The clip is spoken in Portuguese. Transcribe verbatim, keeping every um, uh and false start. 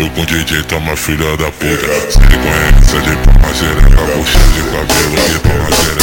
Eu com D J toma filha da puta. Se ele conhece, de palma xereca, puxa de cabelo e toma xereca.